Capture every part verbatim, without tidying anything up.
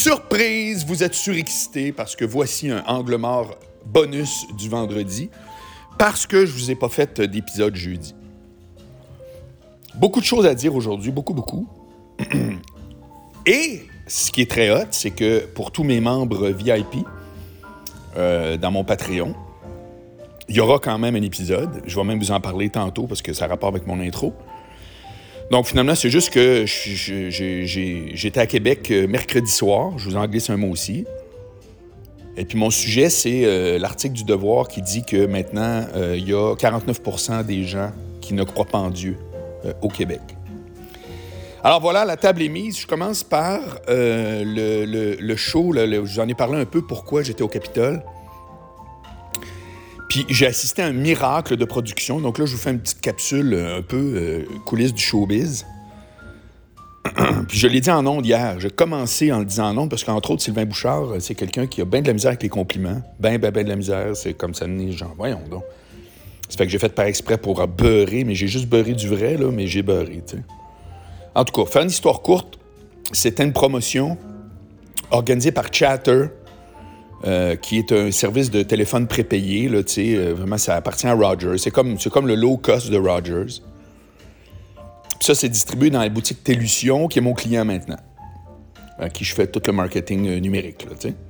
Surprise, vous êtes surexcités parce que voici un angle mort bonus du vendredi parce que je vous ai pas fait d'épisode jeudi. Beaucoup de choses à dire aujourd'hui, beaucoup, beaucoup. Et ce qui est très hot, c'est que pour tous mes membres V I P euh, dans mon Patreon, il y aura quand même un épisode. Je vais même vous en parler tantôt parce que ça a rapport avec mon intro. Donc, finalement, c'est juste que je, je, j'ai, j'étais à Québec mercredi soir. Je vous en glisse un mot aussi. Et puis, mon sujet, c'est euh, l'article du Devoir qui dit que maintenant, euh, il y a quarante-neuf pour cent des gens qui ne croient pas en Dieu euh, au Québec. Alors, voilà, la table est mise. Je commence par euh, le, le, le show. Là, le, j'en ai parlé un peu pourquoi j'étais au Capitole. Puis j'ai assisté à un miracle de production. Donc là, je vous fais une petite capsule un peu euh, coulisses du showbiz. Puis je l'ai dit en ondes hier. J'ai commencé en le disant en ondes parce qu'entre autres, Sylvain Bouchard, c'est quelqu'un qui a bien de la misère avec les compliments. Ben, ben, ben de la misère. C'est comme ça, genre, voyons donc. Ça fait que j'ai fait par exprès pour beurrer, mais j'ai juste beurré du vrai, là, mais j'ai beurré, tu sais. En tout cas, faire une histoire courte, c'était une promotion organisée par Chatter, Euh, qui est un service de téléphone prépayé, là, tu sais, euh, vraiment, ça appartient à Rogers. C'est comme, c'est comme le low-cost de Rogers. Puis ça, c'est distribué dans la boutique Télution, qui est mon client maintenant, à qui je fais tout le marketing euh, numérique, là, tu sais.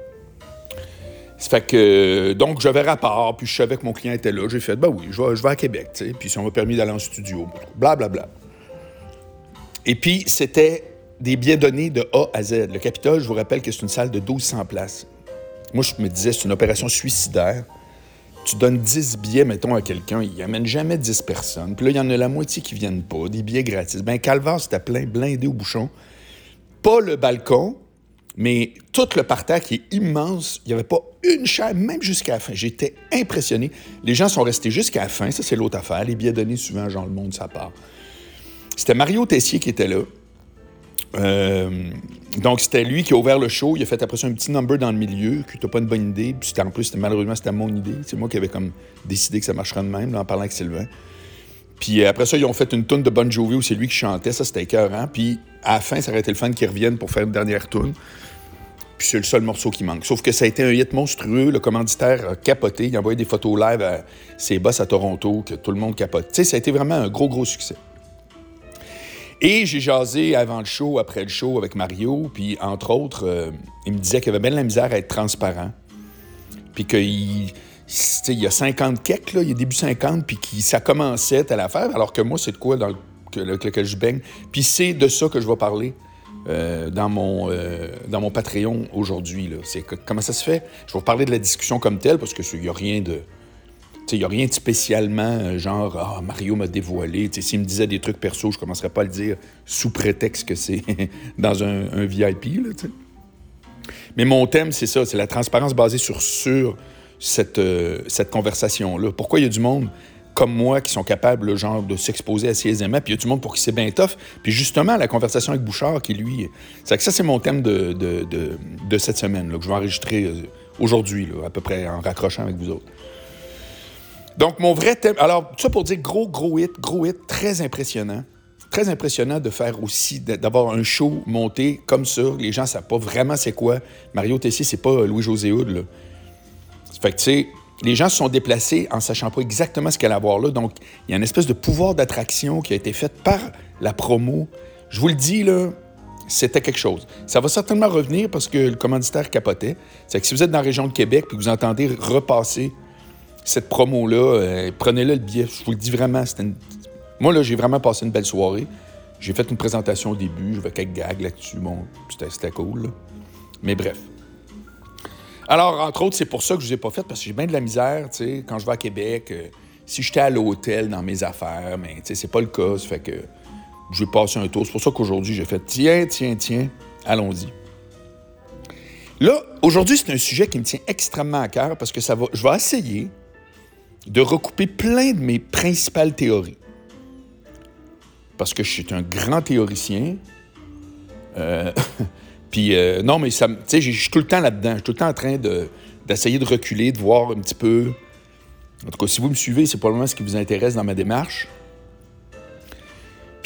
Ça fait que, euh, donc, j'avais rapport, puis je savais que mon client était là. J'ai fait, ben oui, je vais, je vais à Québec, tu sais, puis ça m'a permis d'aller en studio, blablabla. Bla, bla. Et puis, c'était des billets donnés de A à Z. Le Capitole, je vous rappelle que c'est une salle de douze cents places. Moi, je me disais, c'est une opération suicidaire. Tu donnes dix billets, mettons, à quelqu'un, il n'amène jamais dix personnes. Puis là, il y en a la moitié qui ne viennent pas, des billets gratis. Ben, Calvaire, c'était plein, blindé au bouchon. Pas le balcon, mais tout le parterre qui est immense. Il n'y avait pas une chaise, même jusqu'à la fin. J'étais impressionné. Les gens sont restés jusqu'à la fin. Ça, c'est l'autre affaire. Les billets donnés, souvent, genre, le monde, ça part. C'était Mario Tessier qui était là. Euh, donc, c'était lui qui a ouvert le show. Il a fait après ça un petit number dans le milieu, qui n'était pas une bonne idée. Puis c'était, en plus, c'était, malheureusement, c'était mon idée. C'est moi qui avais comme décidé que ça marcherait de même, là, en parlant avec Sylvain. Puis après ça, ils ont fait une toune de Bon Jovi où c'est lui qui chantait. Ça, c'était écœurant. Puis à la fin, ça aurait été le fun qu'ils reviennent pour faire une dernière toune. Puis c'est le seul morceau qui manque. Sauf que ça a été un hit monstrueux. Le commanditaire a capoté. Il a envoyé des photos live à ses boss à Toronto, que tout le monde capote. Tu sais, ça a été vraiment un gros, gros succès. Et j'ai jasé avant le show, après le show avec Mario, puis entre autres, euh, il me disait qu'il avait bien de la misère à être transparent, puis qu'il il y a cinquante keks, là, il y a début cinquante, puis que ça commençait telle affaire, alors que moi, c'est de quoi dans le, que, le, que, que je baigne. Puis c'est de ça que je vais parler euh, dans, mon, euh, dans mon Patreon aujourd'hui. Là. C'est que, comment ça se fait? Je vais vous parler de la discussion comme telle, parce qu'il n'y a rien de... Il n'y a rien de spécialement, genre, ah, Mario m'a dévoilé. T'sais, s'il me disait des trucs perso, je ne commencerais pas à le dire sous prétexte que c'est dans un, un V I P. Là, mais mon thème, c'est ça, c'est la transparence basée sur, sur cette, euh, cette conversation-là. Pourquoi il y a du monde comme moi qui sont capables, genre, de s'exposer assez aisément, puis il y a du monde pour qui c'est bien tough. Puis justement, la conversation avec Bouchard, qui lui... C'est que ça, c'est mon thème de, de, de, de cette semaine, là, que je vais enregistrer euh, aujourd'hui, là, à peu près en raccrochant avec vous autres. Donc, mon vrai thème... Alors, tout ça pour dire gros, gros hit, gros hit, très impressionnant. Très impressionnant de faire aussi, d'avoir un show monté comme ça. Les gens ne savent pas vraiment c'est quoi. Mario Tessier, c'est pas Louis-José Hood, là. Fait que, tu sais, les gens se sont déplacés en sachant pas exactement ce qu'il allait avoir là. Donc, il y a une espèce de pouvoir d'attraction qui a été fait par la promo. Je vous le dis, là, c'était quelque chose. Ça va certainement revenir parce que le commanditaire capotait. C'est que si vous êtes dans la région de Québec et que vous entendez repasser cette promo-là, euh, prenez-le le billet. Je vous le dis vraiment. C'était une... Moi, là, j'ai vraiment passé une belle soirée. J'ai fait une présentation au début. J'avais quelques gags là-dessus. Bon, c'était, c'était cool, là. Mais bref. Alors, entre autres, c'est pour ça que je ne vous ai pas fait, parce que j'ai bien de la misère, tu sais, quand je vais à Québec. Euh, si j'étais à l'hôtel dans mes affaires, mais tu sais, c'est pas le cas. Ça fait que je vais passer un tour. C'est pour ça qu'aujourd'hui, j'ai fait tiens, tiens, tiens, allons-y. Là, aujourd'hui, c'est un sujet qui me tient extrêmement à cœur parce que ça va, je vais essayer de recouper plein de mes principales théories. Parce que je suis un grand théoricien. Euh, Puis, euh, non, mais ça, tu sais, je suis tout le temps là-dedans. Je suis tout le temps en train de, d'essayer de reculer, de voir un petit peu. En tout cas, si vous me suivez, c'est probablement ce qui vous intéresse dans ma démarche.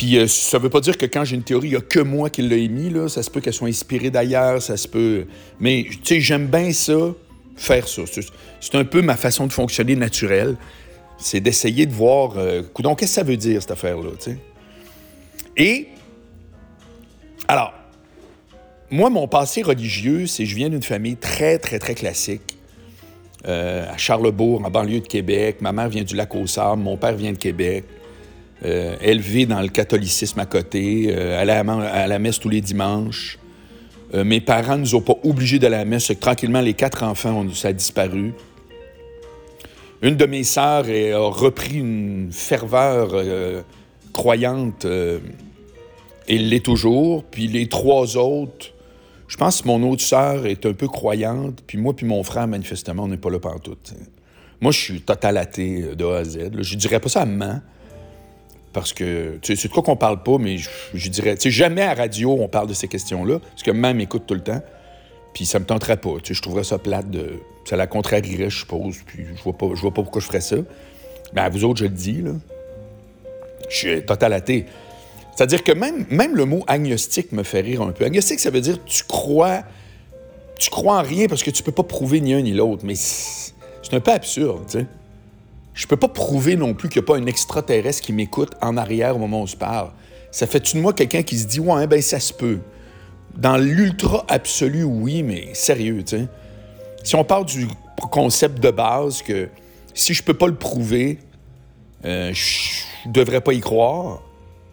Puis euh, ça veut pas dire que quand j'ai une théorie, il n'y a que moi qui l'ai émis, là. Ça se peut qu'elle soit inspirée d'ailleurs, ça se peut... Mais, tu sais, j'aime bien ça, faire ça. C'est, c'est un peu ma façon de fonctionner naturelle. C'est d'essayer de voir... Euh, donc, qu'est-ce que ça veut dire, cette affaire-là, tu sais? Et... Alors, moi, mon passé religieux, c'est que je viens d'une famille très, très, très classique. Euh, à Charlesbourg, en banlieue de Québec. Ma mère vient du Lac-aux-Sables, mon père vient de Québec. Euh, élevé dans le catholicisme à côté, euh, aller à la, à la messe tous les dimanches. Euh, mes parents ne nous ont pas obligés d'aller à la messe, c'est que tranquillement, les quatre enfants, ont, ça a disparu. Une de mes sœurs est, a repris une ferveur euh, croyante, euh, et l'est toujours. Puis les trois autres, je pense que mon autre sœur est un peu croyante, puis moi puis mon frère, manifestement, on n'est pas là pantoute. Moi, je suis total athée de A à Z. Là. Je dirais pas ça à maman, parce que, tu sais, c'est de quoi qu'on parle pas, mais je, je dirais, tu sais, jamais à radio on parle de ces questions-là, parce que maman m'écoute tout le temps, puis ça me tenterait pas, tu sais, je trouverais ça plate de... Ça la contrarierait, je suppose, puis je vois pas, je vois pas pourquoi je ferais ça. Mais à vous autres, je le dis, là, je suis total athée. C'est-à-dire que même, même le mot agnostique me fait rire un peu. Agnostique, ça veut dire tu crois, tu crois en rien parce que tu peux pas prouver ni un ni l'autre, mais c'est, c'est un peu absurde, tu sais. Je peux pas prouver non plus qu'il n'y a pas un extraterrestre qui m'écoute en arrière au moment où on se parle. Ça fait-tu de moi quelqu'un qui se dit « Ouais, ben ça se peut ». Dans l'ultra absolu, oui, mais sérieux, tu sais. Si on part du concept de base que si je peux pas le prouver, euh, je devrais pas y croire.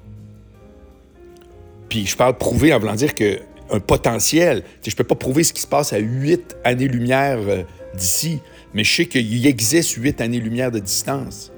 Puis je parle prouver en voulant dire que un potentiel, tu sais, je peux pas prouver ce qui se passe à huit années-lumière euh, d'ici, mais je sais qu'il existe huit années-lumière de distance.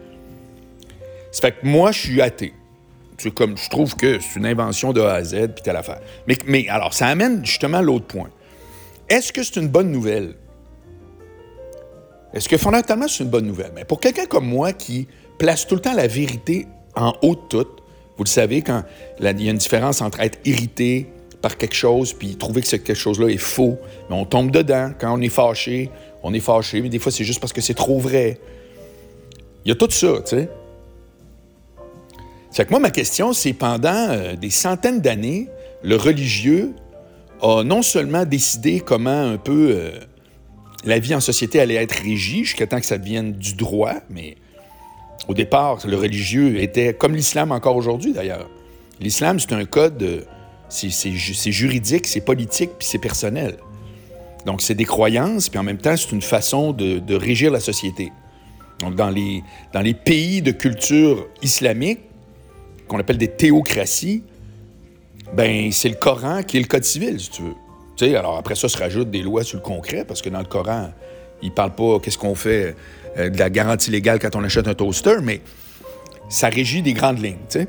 Ça fait que moi, je suis athée. C'est comme, je trouve que c'est une invention de A à Z, puis telle affaire. Mais, mais alors, ça amène justement à l'autre point. Est-ce que c'est une bonne nouvelle? Est-ce que fondamentalement, c'est une bonne nouvelle? Mais pour quelqu'un comme moi qui place tout le temps la vérité en haut de tout, vous le savez, quand il y a une différence entre être irrité par quelque chose puis trouver que ce quelque chose-là est faux, mais on tombe dedans. Quand on est fâché, on est fâché, mais des fois, c'est juste parce que c'est trop vrai. Il y a tout ça, tu sais. C'est que moi, ma question, c'est pendant euh, des centaines d'années, le religieux a non seulement décidé comment un peu euh, la vie en société allait être régie, jusqu'à temps que ça devienne du droit, mais au départ, le religieux était comme l'islam encore aujourd'hui, d'ailleurs. L'islam, c'est un code, euh, c'est, c'est, c'est juridique, c'est politique, puis c'est personnel. Donc, c'est des croyances, puis en même temps, c'est une façon de, de régir la société. Donc, dans les, dans les pays de culture islamique, qu'on appelle des théocraties, ben c'est le Coran qui est le code civil, si tu veux. Tu sais, alors après ça, se rajoutent des lois sur le concret, parce que dans le Coran, il parle pas qu'est-ce qu'on fait euh, de la garantie légale quand on achète un toaster, mais ça régit des grandes lignes, tu sais.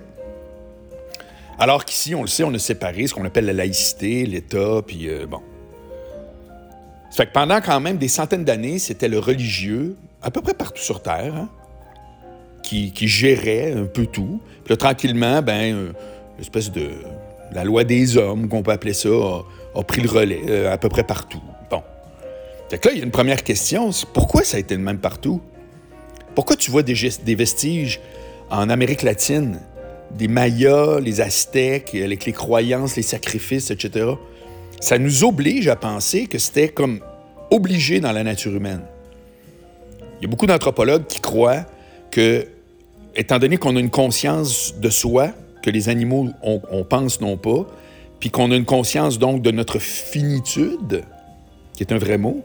Alors qu'ici, on le sait, on a séparé ce qu'on appelle la laïcité, l'État, puis euh, bon. Ça fait que pendant quand même des centaines d'années, c'était le religieux, à peu près partout sur Terre, hein, qui, qui gérait un peu tout. Puis là, tranquillement, ben, euh, une espèce de... La loi des hommes, qu'on peut appeler ça, a, a pris le relais euh, à peu près partout. Bon. Fait que là, il y a une première question, c'est pourquoi ça a été le même partout? Pourquoi tu vois des, gest- des vestiges en Amérique latine, des Mayas, les Aztèques, avec les croyances, les sacrifices, et cetera? Ça nous oblige à penser que c'était comme obligé dans la nature humaine. Il y a beaucoup d'anthropologues qui croient que, étant donné qu'on a une conscience de soi, que les animaux, on, on pense non pas, puis qu'on a une conscience donc de notre finitude, qui est un vrai mot,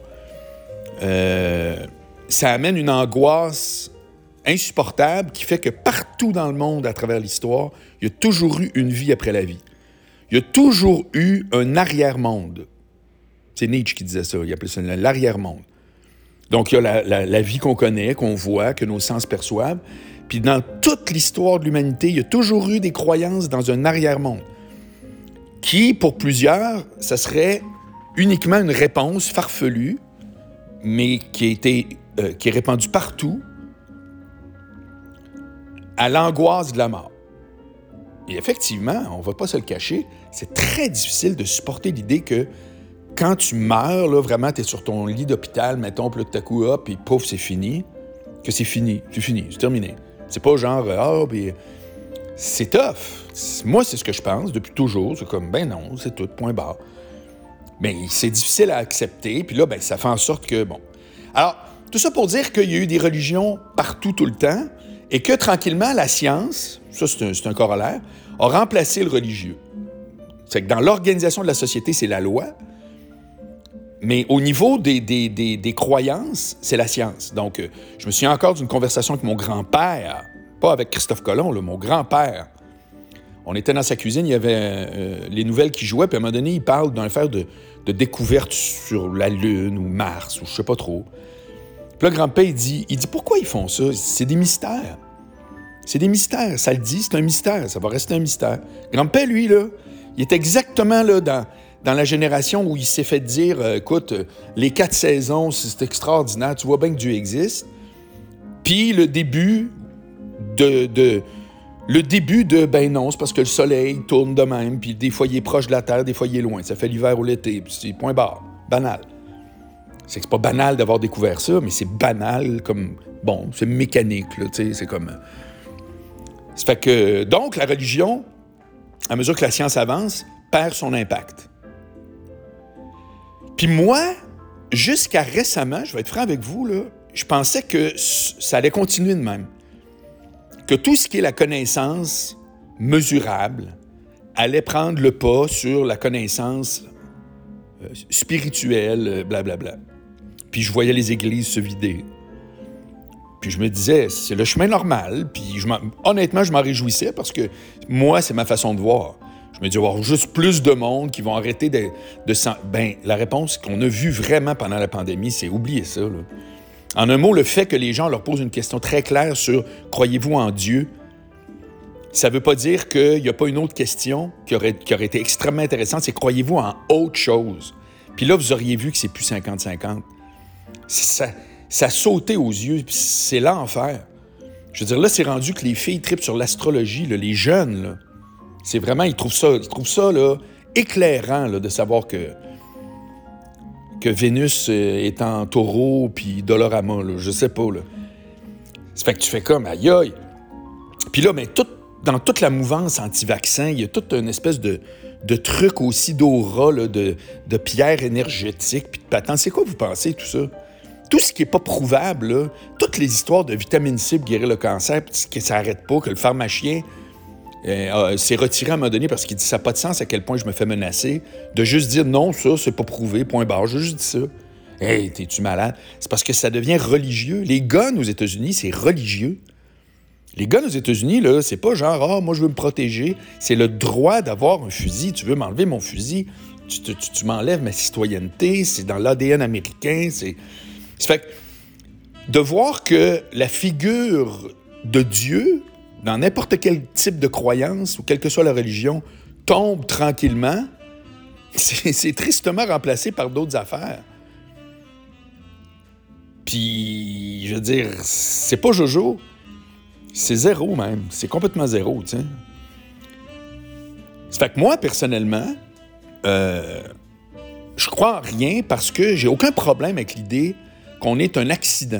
euh, ça amène une angoisse insupportable qui fait que partout dans le monde, à travers l'histoire, il y a toujours eu une vie après la vie. Il y a toujours eu un arrière-monde. C'est Nietzsche qui disait ça, il appelait ça l'arrière-monde. Donc, il y a la, la, la vie qu'on connaît, qu'on voit, que nos sens perçoivent. Puis dans toute l'histoire de l'humanité, il y a toujours eu des croyances dans un arrière-monde qui, pour plusieurs, ça serait uniquement une réponse farfelue, mais qui, a été, euh, qui est répandue partout à l'angoisse de la mort. Et effectivement, on ne va pas se le cacher, c'est très difficile de supporter l'idée que quand tu meurs, là, vraiment, tu es sur ton lit d'hôpital, mettons, puis là, tout à coup, hop, puis pouf, c'est fini, que c'est fini, c'est fini, c'est terminé. C'est pas genre, ah, puis C'est tough. Moi, c'est ce que je pense depuis toujours. C'est comme, ben non, c'est tout, point barre. Mais c'est difficile à accepter. Puis là, ben, ça fait en sorte que, bon... Alors, tout ça pour dire qu'il y a eu des religions partout, tout le temps, et que, tranquillement, la science, ça, c'est un, c'est un corollaire, a remplacé le religieux. C'est que dans l'organisation de la société, c'est la loi, mais au niveau des, des, des, des croyances, c'est la science. Donc, euh, je me souviens encore d'une conversation avec mon grand-père, pas avec Christophe Colomb, là, mon grand-père. On était dans sa cuisine, il y avait euh, les nouvelles qui jouaient, puis à un moment donné, il parle d'une affaire de, de découverte sur la Lune ou Mars, ou je sais pas trop. Puis là, grand-père, il dit, il dit, pourquoi ils font ça? C'est des mystères. C'est des mystères. Ça le dit, c'est un mystère. Ça va rester un mystère. Grand-père, lui, là, il est exactement là dans, dans la génération où il s'est fait dire, euh, écoute, euh, les quatre saisons, c'est extraordinaire, tu vois bien que Dieu existe. Puis le début de, de... Le début de, ben non, c'est parce que le soleil tourne de même, puis des fois, il est proche de la Terre, des fois, il est loin. Ça fait l'hiver ou l'été, puis c'est point barre. Banal. C'est que c'est pas banal d'avoir découvert ça, mais c'est banal comme... Bon, c'est mécanique, là, tu sais, c'est comme... Ça fait que... Donc, la religion, à mesure que la science avance, perd son impact. Puis moi, jusqu'à récemment, je vais être franc avec vous, là, je pensais que ça allait continuer de même. Que tout ce qui est la connaissance mesurable allait prendre le pas sur la connaissance euh, spirituelle, blablabla. Bla, bla. Puis je voyais les églises se vider. Puis je me disais, c'est le chemin normal. Puis je honnêtement, je m'en réjouissais parce que moi, c'est ma façon de voir. Je me dis, il va y avoir juste plus de monde qui vont arrêter de... de s'en... Ben, la réponse qu'on a vue vraiment pendant la pandémie, c'est oublier ça, là. En un mot, le fait que les gens leur posent une question très claire sur « Croyez-vous en Dieu? » Ça ne veut pas dire qu'il n'y a pas une autre question qui aurait, qui aurait été extrêmement intéressante, c'est « Croyez-vous en autre chose? » Puis là, vous auriez vu que c'est plus cinquante cinquante. Ça, ça sautait aux yeux, puis c'est l'enfer. Je veux dire, là, c'est rendu que les filles trippent sur l'astrologie, là, les jeunes, là. C'est vraiment, ils trouvent ça, ils trouvent ça là, éclairant là, de savoir que, que Vénus est en taureau, puis Dolorama, là, je sais pas. Là. Ça fait que tu fais comme, aïe aïe. Puis là, ben, tout, dans toute la mouvance anti-vaccin, il y a toute une espèce de, de truc aussi d'aura, là, de, de pierre énergétique, puis de patente. C'est quoi vous pensez, tout ça? Tout ce qui n'est pas prouvable, là, toutes les histoires de vitamine C pour guérir le cancer, puis que ça n'arrête pas, que le pharmacien euh, s'est retiré à un moment donné parce qu'il dit ça n'a pas de sens à quel point je me fais menacer, de juste dire non, ça, c'est pas prouvé, point barre, j'ai juste dit ça. Hey, t'es-tu malade? C'est parce que ça devient religieux. Les guns aux États-Unis, c'est religieux. Les guns aux États-Unis, là, c'est pas genre, ah, oh, moi, je veux me protéger. C'est le droit d'avoir un fusil. Tu veux m'enlever mon fusil, tu, tu, tu, tu m'enlèves ma citoyenneté, c'est dans l'A D N américain. C'est... Ça fait que de voir que la figure de Dieu, dans n'importe quel type de croyance, ou quelle que soit la religion, tombe tranquillement, c'est, c'est tristement remplacé par d'autres affaires. Puis, je veux dire, c'est pas Jojo. C'est zéro, même. C'est complètement zéro, tu sais. Ça fait que moi, personnellement, euh, je crois en rien parce que j'ai aucun problème avec l'idée qu'on est un accident.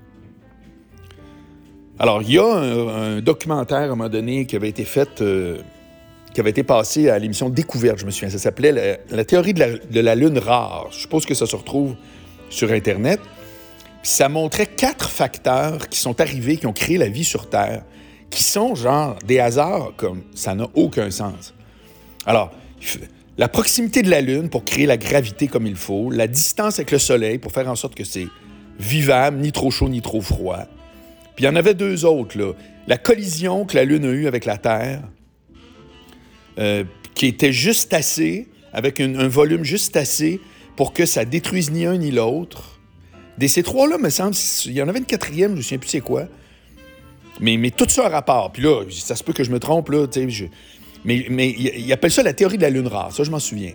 Alors, il y a un, un documentaire, à un moment donné, qui avait été fait, euh, qui avait été passé à l'émission Découverte, je me souviens. Ça s'appelait la, la théorie de la, de la Lune rare. Je suppose que ça se retrouve sur Internet. Puis ça montrait quatre facteurs qui sont arrivés, qui ont créé la vie sur Terre, qui sont genre des hasards comme ça n'a aucun sens. Alors, la proximité de la Lune pour créer la gravité comme il faut, la distance avec le Soleil pour faire en sorte que c'est vivable, ni trop chaud, ni trop froid. Puis il y en avait deux autres, là. La collision que la Lune a eue avec la Terre, euh, qui était juste assez, avec un, un volume juste assez pour que ça détruise ni un ni l'autre. Des ces trois-là, me semble, il y en avait une quatrième, je ne me souviens plus c'est quoi. Mais, mais tout ça a rapport. Puis là, ça se peut que je me trompe, là, tu sais, je... mais, mais ils appellent ça la théorie de la Lune rare. Ça, je m'en souviens.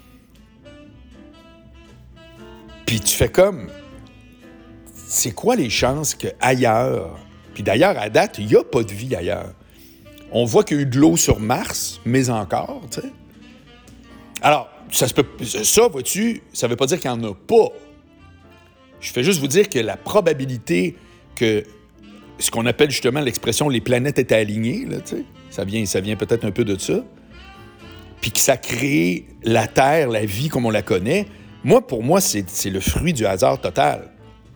Puis tu fais comme... C'est quoi les chances qu'ailleurs... Puis d'ailleurs, à date, il n'y a pas de vie ailleurs. On voit qu'il y a eu de l'eau sur Mars, mais encore, tu sais. Alors, ça se peut... Ça, vois-tu, ça ne veut pas dire qu'il n'y en a pas. Je fais juste vous dire que la probabilité que ce qu'on appelle justement l'expression « les planètes étaient alignées », là, tu sais. Ça vient, ça vient peut-être un peu de ça. Puis que ça crée la Terre, la vie comme on la connaît. Moi, pour moi, c'est, c'est le fruit du hasard total.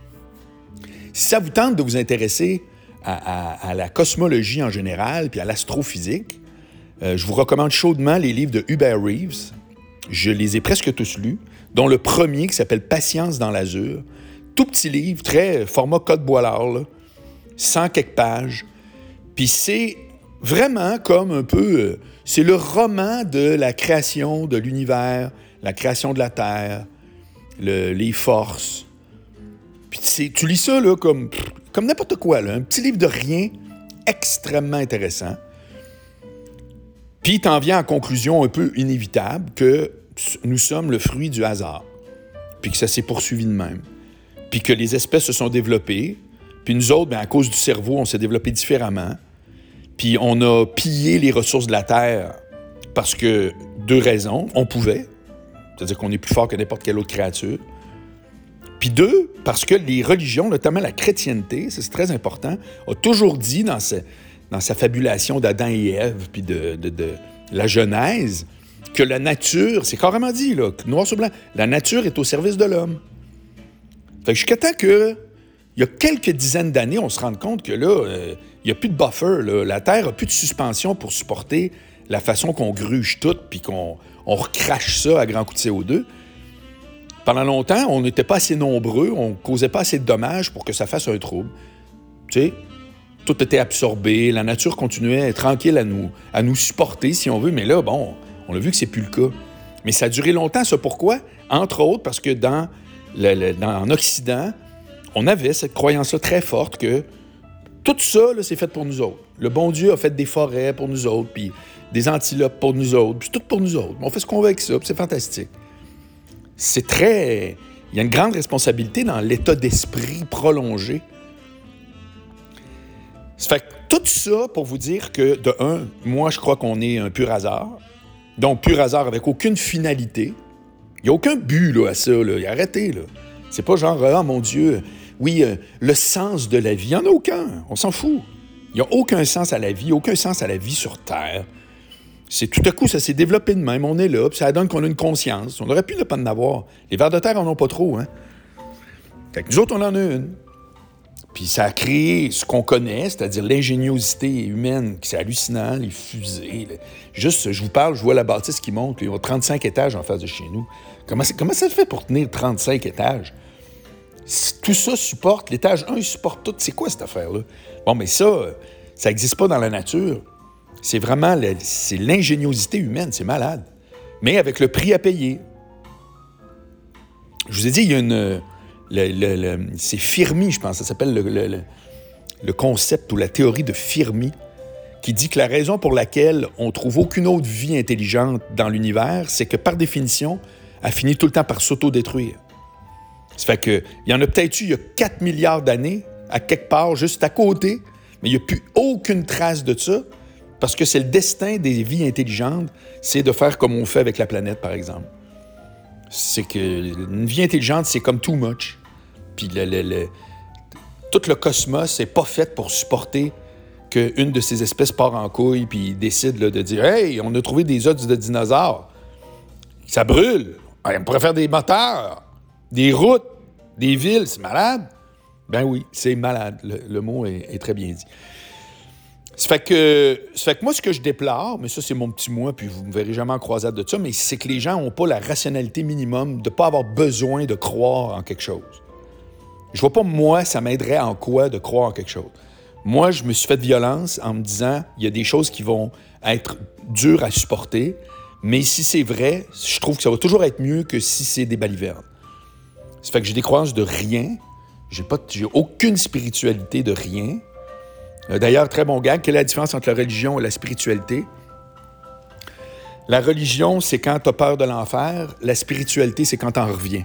Si ça vous tente de vous intéresser à, à, à la cosmologie en général, puis à l'astrophysique, euh, je vous recommande chaudement les livres de Hubert Reeves. Je les ai presque tous lus, dont le premier qui s'appelle « Patience dans l'azur ». Tout petit livre, très format code-boilard, là, cent quelques pages. Puis c'est vraiment comme un peu... Euh, c'est le roman de la création de l'univers, la création de la Terre, le, les forces. Puis c'est, tu lis ça là, comme, comme n'importe quoi, là, un petit livre de rien, extrêmement intéressant. Puis t'en viens en conclusion un peu inévitable que nous sommes le fruit du hasard, puis que ça s'est poursuivi de même, puis que les espèces se sont développées, puis nous autres, bien, à cause du cerveau, on s'est développé différemment, puis on a pillé les ressources de la Terre parce que, deux raisons, on pouvait, c'est-à-dire qu'on est plus fort que n'importe quelle autre créature, puis deux, parce que les religions, notamment la chrétienté, ça c'est très important, a toujours dit dans sa, dans sa fabulation d'Adam et Ève, puis de, de, de la Genèse, que la nature, c'est carrément dit, là, noir sur blanc, la nature est au service de l'homme. Fait que jusqu'à temps que, il y a quelques dizaines d'années, on se rend compte que là, euh, il n'y a plus de buffer, là. La Terre n'a plus de suspension pour supporter la façon qu'on gruge tout, puis qu'on on recrache ça à grands coups de C O deux. Pendant longtemps, on n'était pas assez nombreux, on ne causait pas assez de dommages pour que ça fasse un trouble. Tu sais, tout était absorbé, la nature continuait tranquille à nous, à nous supporter, si on veut, mais là, bon, on a vu que c'est plus le cas. Mais ça a duré longtemps, ça. Pourquoi? Entre autres, parce que dans, le, le, dans en Occident, on avait cette croyance-là très forte que tout ça, là, c'est fait pour nous autres. Le bon Dieu a fait des forêts pour nous autres, puis des antilopes pour nous autres, puis c'est tout pour nous autres. On fait ce qu'on veut avec ça, puis c'est fantastique. C'est très... Il y a une grande responsabilité dans l'état d'esprit prolongé. Ça fait que tout ça pour vous dire que, de un, moi, je crois qu'on est un pur hasard. Donc, pur hasard avec aucune finalité. Il n'y a aucun but là, à ça. Là. Arrêtez, là. C'est pas genre, ah, mon Dieu, oui, euh, le sens de la vie. Il n'y en a aucun. On s'en fout. Il n'y a aucun sens à la vie, aucun sens à la vie sur Terre. C'est tout à coup, ça s'est développé de même. On est là, puis ça donne qu'on a une conscience. On aurait pu ne pas en avoir. Les vers de terre en ont pas trop, hein. Fait que nous autres, on en a une. Puis ça a créé ce qu'on connaît, c'est-à-dire l'ingéniosité humaine, c'est hallucinant, les fusées. Là. Juste, je vous parle, je vois la bâtisse qui monte, il y a trente-cinq étages en face de chez nous. Comment, comment ça se fait pour tenir trente-cinq étages? Tout ça supporte, l'étage un supporte tout. C'est quoi cette affaire-là? Bon, mais ça, ça n'existe pas dans la nature. C'est vraiment le, c'est l'ingéniosité humaine, c'est malade. Mais avec le prix à payer. Je vous ai dit, il y a une... Le, le, le, c'est Fermi, je pense, ça s'appelle le, le, le concept ou la théorie de Fermi, qui dit que la raison pour laquelle on ne trouve aucune autre vie intelligente dans l'univers, c'est que, par définition, elle finit tout le temps par s'auto-détruire. Ça fait qu'il y en a peut-être eu il y a quatre milliards d'années, à quelque part, juste à côté, mais il n'y a plus aucune trace de ça, parce que c'est le destin des vies intelligentes, c'est de faire comme on fait avec la planète, par exemple. C'est qu'une vie intelligente, c'est comme too much. Puis le, le, le, tout le cosmos n'est pas fait pour supporter qu'une de ces espèces part en couille puis décide là, de dire « Hey, on a trouvé des os de dinosaures. Ça brûle. On pourrait faire des moteurs, des routes, des villes. C'est malade. » Ben oui, c'est malade. Le, le mot est, est très bien dit. Ça fait, que, ça fait que moi, ce que je déplore, mais ça, c'est mon petit moi, puis vous ne me verrez jamais en croisade de ça, mais c'est que les gens n'ont pas la rationalité minimum de ne pas avoir besoin de croire en quelque chose. Je vois pas, moi, ça m'aiderait en quoi de croire en quelque chose. Moi, je me suis fait de violence en me disant, il y a des choses qui vont être dures à supporter, mais si c'est vrai, je trouve que ça va toujours être mieux que si c'est des balivernes. Ça fait que j'ai des croyances de rien, j'ai, pas, j'ai aucune spiritualité de rien. D'ailleurs, très bon gag, quelle est la différence entre la religion et la spiritualité? La religion, c'est quand tu as peur de l'enfer. La spiritualité, c'est quand tu en reviens.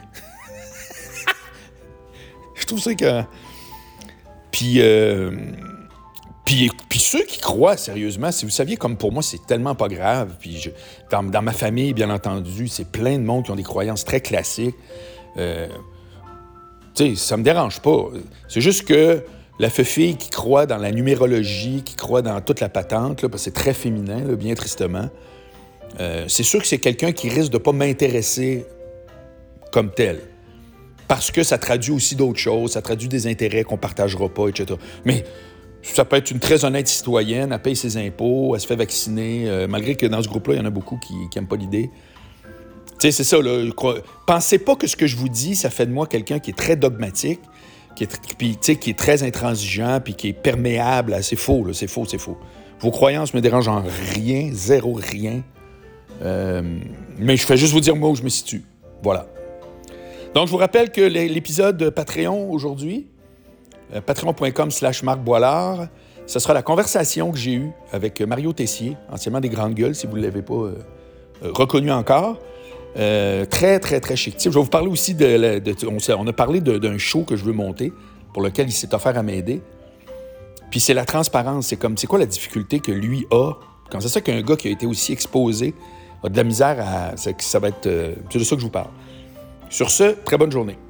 Je trouve ça que... Puis, euh... puis, puis ceux qui croient sérieusement, si vous saviez, comme pour moi, c'est tellement pas grave. Puis je... dans, dans ma famille, bien entendu, c'est plein de monde qui ont des croyances très classiques. Euh... Tu sais, ça me dérange pas. C'est juste que La fille qui croit dans la numérologie, qui croit dans toute la patente, là, parce que c'est très féminin, là, bien tristement, euh, c'est sûr que c'est quelqu'un qui risque de ne pas m'intéresser comme tel. Parce que ça traduit aussi d'autres choses, ça traduit des intérêts qu'on ne partagera pas, et cetera. Mais ça peut être une très honnête citoyenne, elle paye ses impôts, elle se fait vacciner, euh, malgré que dans ce groupe-là, il y en a beaucoup qui n'aiment pas l'idée. Tu sais, c'est ça, là. Pensez pas que ce que je vous dis, ça fait de moi quelqu'un qui est très dogmatique, qui est, puis, qui est très intransigeant, puis qui est perméable. À... C'est faux, là, c'est faux, c'est faux. Vos croyances me dérangent en rien, zéro rien. Euh, mais je fais juste vous dire moi où je me situe. Voilà. Donc, je vous rappelle que l'épisode Patreon aujourd'hui, euh, patreon.com slash Marc Boilard, ce sera la conversation que j'ai eue avec Mario Tessier, anciennement des Grandes Gueules, si vous ne l'avez pas euh, reconnu encore. Euh, très, très, très chic. Je vais vous parler aussi de... de on, on a parlé d'un show que je veux monter, pour lequel il s'est offert à m'aider. Puis c'est la transparence. C'est comme, c'est quoi la difficulté que lui a? Quand c'est ça qu'un gars qui a été aussi exposé a de la misère à... Ça, ça va être... Euh, c'est de ça que je vous parle. Sur ce, très bonne journée.